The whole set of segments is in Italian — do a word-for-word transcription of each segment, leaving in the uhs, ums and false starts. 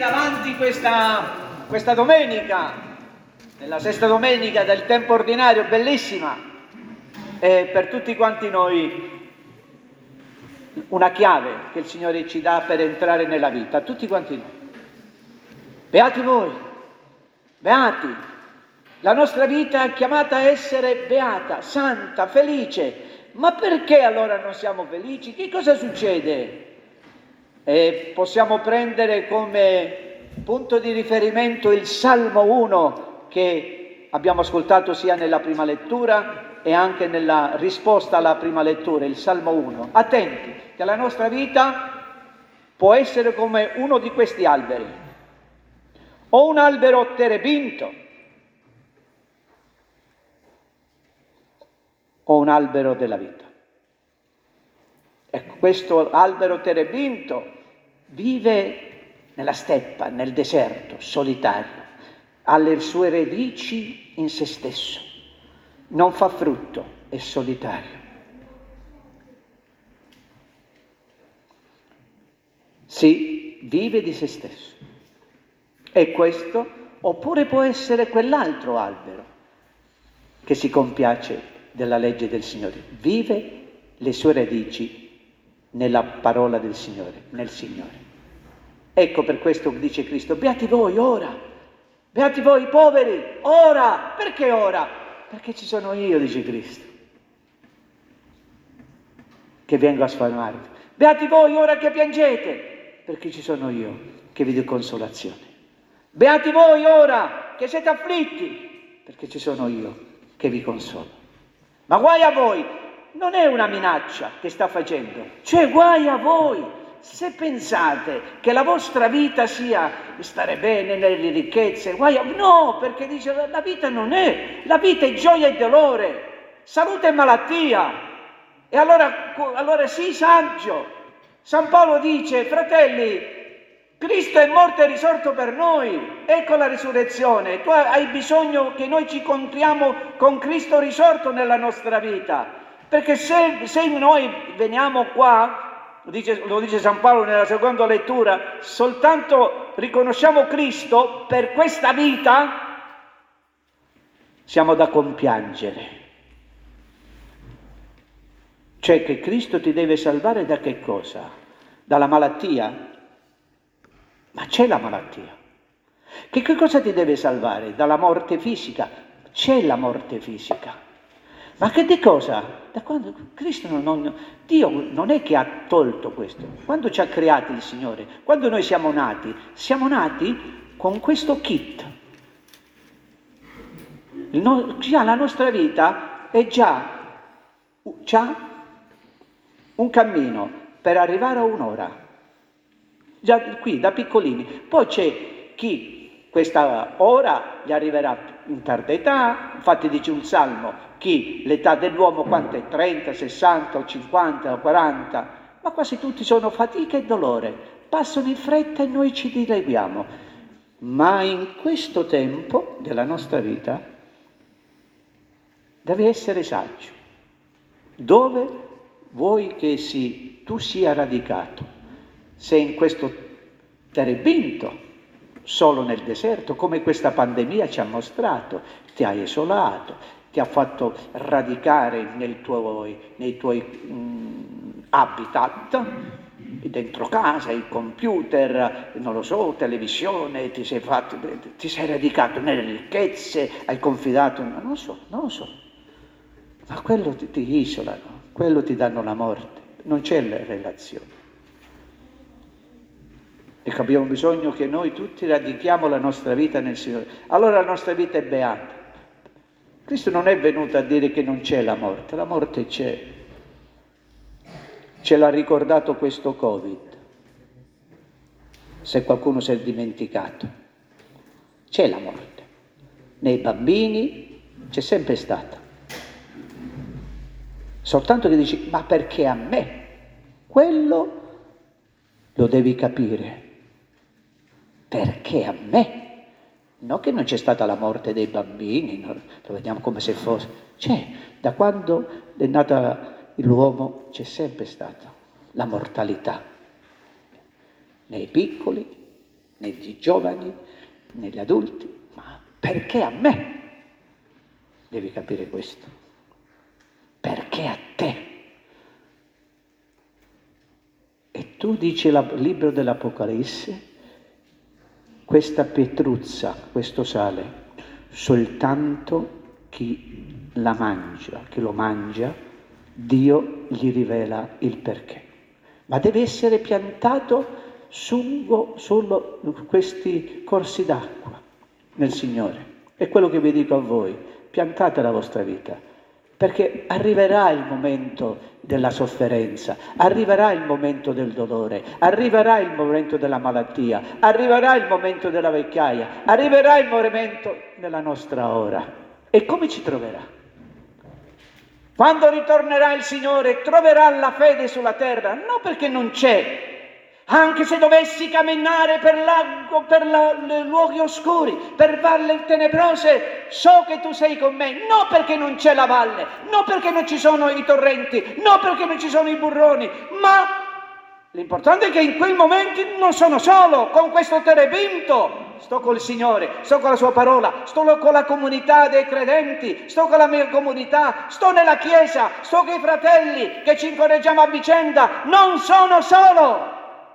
davanti questa, questa domenica, nella sesta domenica del tempo ordinario, bellissima, e per tutti quanti noi una chiave che il Signore ci dà per entrare nella vita, tutti quanti noi. Beati voi, beati, la nostra vita è chiamata a essere beata, santa, felice. Ma perché allora non siamo felici? Che cosa succede? E possiamo prendere come punto di riferimento il Salmo uno che abbiamo ascoltato sia nella prima lettura e anche nella risposta alla prima lettura, il Salmo uno. Attenti, che la nostra vita può essere come uno di questi alberi, o un albero terebinto, o un albero della vita. Ecco, questo albero terebinto vive nella steppa, nel deserto, solitario, ha le sue radici in se stesso, non fa frutto, è solitario. Si vive di se stesso. E questo, oppure può essere quell'altro albero che si compiace della legge del Signore, vive le sue radici nella parola del Signore, nel Signore. Ecco, per questo dice Cristo: beati voi ora, beati voi poveri, ora. Perché ora? Perché ci sono io, dice Cristo, che vengo a sfamarvi. Beati voi ora che piangete, perché ci sono io che vi do consolazione. Beati voi ora che siete afflitti, perché ci sono io che vi consolo. Ma guai a voi, non è una minaccia che sta facendo, cioè guai a voi se pensate che la vostra vita sia stare bene nelle ricchezze, guai a... no, perché dice la vita non è, la vita è gioia e dolore, salute e malattia. E allora, allora sii saggio. San Paolo dice: fratelli, Cristo è morto e risorto per noi, ecco la risurrezione. Tu hai bisogno che noi ci incontriamo con Cristo risorto nella nostra vita, perché se, se noi veniamo qua, dice, lo dice San Paolo nella seconda lettura, soltanto riconosciamo Cristo per questa vita, siamo da compiangere. Cioè che Cristo ti deve salvare da che cosa? Dalla malattia? Ma c'è la malattia. Che, che cosa ti deve salvare? Dalla morte fisica? C'è la morte fisica. Ma che di cosa? Da quando Cristo non, non, Dio non è che ha tolto questo. Quando ci ha creati il Signore, quando noi siamo nati, siamo nati con questo kit. Il no, già la nostra vita è già, già un cammino per arrivare a un'ora. Già qui, da piccolini. Poi c'è chi questa ora gli arriverà in tarda età, infatti dice un salmo, chi l'età dell'uomo quanto è? trenta, sessanta, o cinquanta, o quaranta, ma quasi tutti sono fatica e dolore, passano in fretta e noi ci dileguiamo. Ma in questo tempo della nostra vita devi essere saggio. Dove vuoi che si, tu sia radicato? Se in questo terebinto, solo nel deserto, come questa pandemia ci ha mostrato, ti ha isolato, ti ha fatto radicare nei tuoi, nei tuoi mh, habitat, dentro casa, il computer, non lo so, televisione, ti sei fatto, ti sei radicato nelle ricchezze, hai confidato, non lo so, non lo so. Ma quello ti, ti isolano, quello ti danno la morte, non c'è la relazione. Ecco, abbiamo bisogno che noi tutti radichiamo la nostra vita nel Signore. Allora la nostra vita è beata. Cristo non è venuto a dire che non c'è la morte, la morte c'è. Ce l'ha ricordato questo Covid, se qualcuno si è dimenticato. C'è la morte. Nei bambini c'è sempre stata. Soltanto che dici, ma perché a me? Quello lo devi capire. Perché a me? Non che non c'è stata la morte dei bambini, no? Lo vediamo come se fosse. C'è, da quando è nato l'uomo c'è sempre stata la mortalità. Nei piccoli negli giovani, negli adulti, ma perché a me? Devi capire questo. Perché a te? E tu dici il libro dell'Apocalisse, questa pietruzza, questo sale, soltanto chi la mangia, chi lo mangia, Dio gli rivela il perché. Ma deve essere piantato lungo solo questi corsi d'acqua nel Signore. È quello che vi dico a voi, piantate la vostra vita, perché arriverà il momento della sofferenza, arriverà il momento del dolore, arriverà il momento della malattia, arriverà il momento della vecchiaia, arriverà il momento della nostra ora. E come ci troverà? Quando ritornerà il Signore, troverà la fede sulla terra, non perché non c'è, anche se dovessi camminare per, l'ago, per la, le luoghi oscuri, per valle tenebrose, so che tu sei con me, non perché non c'è la valle, non perché non ci sono i torrenti, non perché non ci sono i burroni, ma l'importante è che in quei momenti non sono solo, con questo terebinto, sto col Signore, sto con la sua parola, sto con la comunità dei credenti, sto con la mia comunità, sto nella chiesa, sto con i fratelli che ci incoraggiamo a vicenda, non sono solo.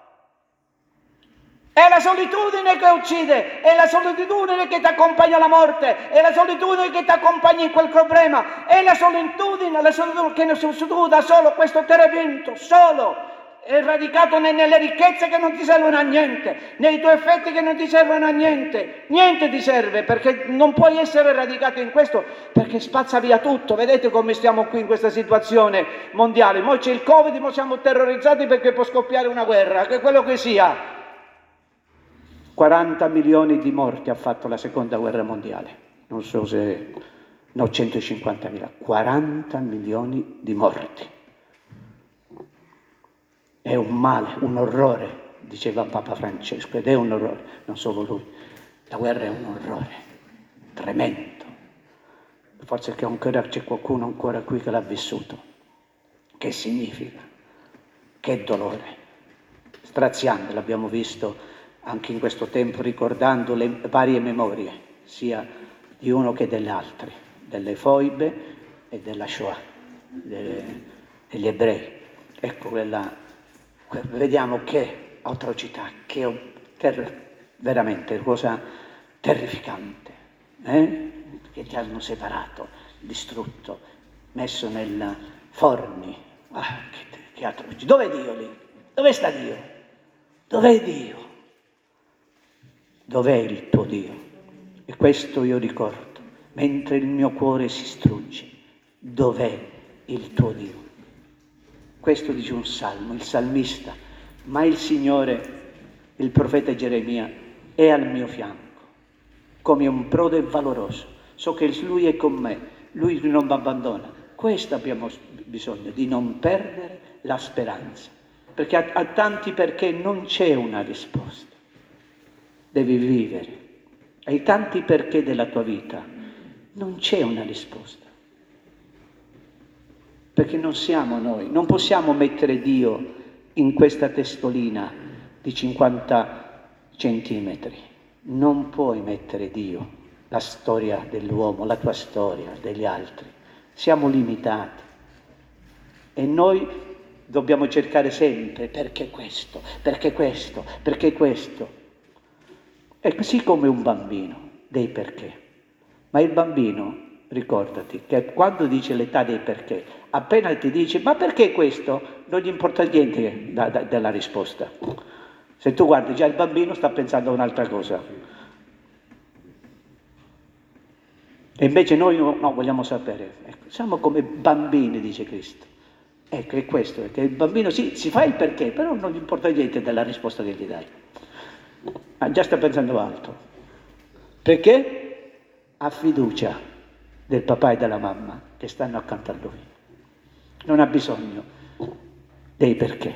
È la solitudine che uccide, è la solitudine che ti accompagna alla morte, è la solitudine che ti accompagna in quel problema, è la solitudine, la solitudine che non si tu da solo, questo terebinto, solo, è radicato nelle ricchezze che non ti servono a niente, nei tuoi effetti che non ti servono a niente, niente ti serve, perché non puoi essere radicato in questo, perché spazza via tutto. Vedete come stiamo qui in questa situazione mondiale, mo c'è il Covid, mo siamo terrorizzati perché può scoppiare una guerra, che quello che sia. quaranta milioni di morti ha fatto la seconda guerra mondiale, non so se, no, centocinquantamila, quaranta milioni di morti. È un male, un orrore, diceva Papa Francesco, ed è un orrore, non solo lui. La guerra è un orrore tremendo. Forse che ancora c'è qualcuno ancora qui che l'ha vissuto. Che significa? Che dolore. Straziante, l'abbiamo visto anche in questo tempo, ricordando le varie memorie, sia di uno che delle altre, delle foibe e della Shoah, delle, degli ebrei. Ecco quella... Vediamo che atrocità, che ter- veramente cosa terrificante, eh? Che ti hanno separato, distrutto, messo nei forni. Ah, che, che atrocità. Dov'è Dio lì? Dove sta Dio? Dov'è Dio? Dov'è il tuo Dio? E questo io ricordo, mentre il mio cuore si strugge, dov'è il tuo Dio? Questo dice un salmo, il salmista, ma il Signore, il profeta Geremia, è al mio fianco, come un prode valoroso. So che Lui è con me, Lui non mi abbandona. Questo abbiamo bisogno, di non perdere la speranza, perché a, a tanti perché non c'è una risposta. Devi vivere. Ai tanti perché della tua vita non c'è una risposta. Perché non siamo noi, non possiamo mettere Dio in questa testolina di cinquanta centimetri. Non puoi mettere Dio, la storia dell'uomo, la tua storia, degli altri. Siamo limitati. E noi dobbiamo cercare sempre perché questo, perché questo, perché questo. È così come un bambino, dei perché. Ma il bambino, ricordati, che quando dice l'età dei perché, appena ti dice, ma perché questo? Non gli importa niente da, da, della risposta. Se tu guardi, già il bambino sta pensando a un'altra cosa. E invece noi no, no vogliamo sapere. Ecco, siamo come bambini, dice Cristo. Ecco, è questo, perché il bambino sì, si fa il perché, però non gli importa niente della risposta che gli dai. Ah, già sta pensando altro. Perché? Ha fiducia del papà e della mamma che stanno accanto a lui. Non ha bisogno dei perché.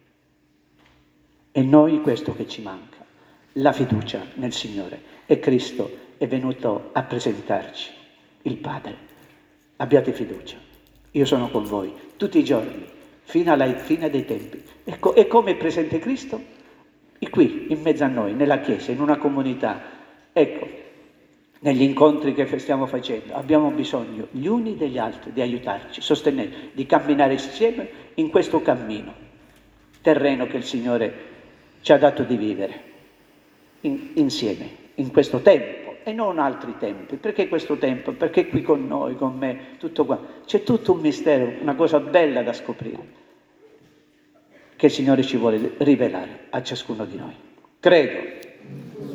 E noi questo che ci manca, la fiducia nel Signore. E Cristo è venuto a presentarci il Padre. Abbiate fiducia. Io sono con voi tutti i giorni, fino alla fine dei tempi. Ecco, e come è presente Cristo? E qui, in mezzo a noi, nella Chiesa, in una comunità, ecco, negli incontri che stiamo facendo, abbiamo bisogno gli uni degli altri di aiutarci, sostenerci, di camminare insieme in questo cammino terreno che il Signore ci ha dato di vivere in, insieme, in questo tempo e non altri tempi. Perché questo tempo? Perché qui con noi, con me, tutto qua. C'è tutto un mistero, una cosa bella da scoprire, che il Signore ci vuole rivelare a ciascuno di noi. Credo